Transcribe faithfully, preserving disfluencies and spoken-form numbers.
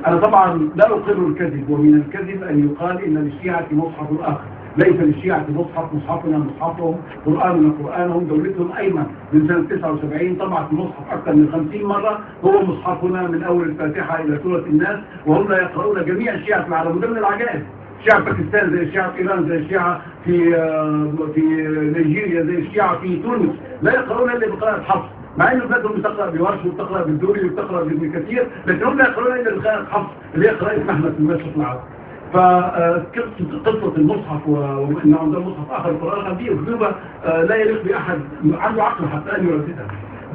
أنا طبعا لا أقر الكذب، ومن الكذب أن يقال إن للشيعة مصحف آخر. ليس للشيعة مصحف، مصحفنا مصحفهم، قرآننا قرآنهم. دولتهم أيمن من سنة تسعة وسبعين طبعت المصحف أكثر من خمسين مرة، هو مصحفنا من أول الفاتحة إلى سورة الناس، وهم لا يقرؤون جميع الشيعة في العالم. وده من العجائب. شيعة باكستان زي الشيعة في إيران، زي الشيعة في في نيجيريا، زي الشيعة في تونس، لا يقرؤون إلا بقراءة حفص، مع ان بلادهم بتقرا بورش وبتقرا بالدوري وبتقرا بابن كثير، لكن هم لا يقرؤون الا بقراءه حفص اللي هي قراءه محمد في المشرق العربي. فقصه المصحف وان عندهم مصحف اخر القران دي اكذوبه لا يليق باحد عنده عقل حتى ان يرددها.